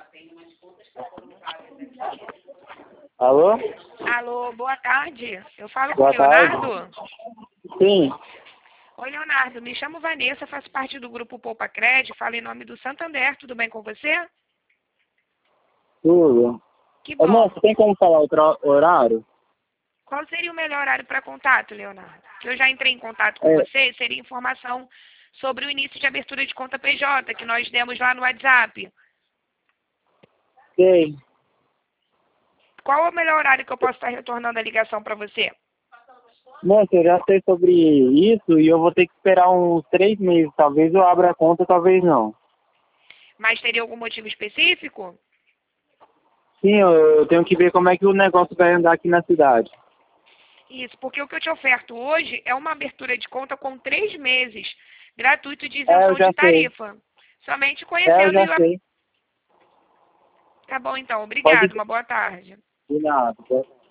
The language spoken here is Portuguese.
Alô? Alô, boa tarde. Eu falo com o Boa tarde. Leonardo. Sim. Oi, Leonardo. Me chamo Vanessa, faço parte do grupo Poupa Cred, falo em nome do Santander. Tudo bem com você? Tudo. Que Ô, bom. moço, tem como falar outro horário? Qual seria o melhor horário para contato, Leonardo? Que eu já entrei em contato com você, seria informação sobre o início de abertura de conta PJ, que nós demos lá no WhatsApp. Sei. Qual é o melhor horário que eu posso estar retornando a ligação para você? Moço, eu já sei sobre isso e eu vou ter que esperar uns 3 meses. Talvez eu abra a conta, talvez não. Mas teria algum motivo específico? Sim, eu tenho que ver como é que o negócio vai andar aqui na cidade. Isso, porque o que eu te oferto hoje é uma abertura de conta com 3 meses, gratuito de É, eu isenção já de sei. tarifa. Somente Eu conhecendo já e... sei. Tá bom, então. Pode Obrigado. Uma boa tarde. de nada.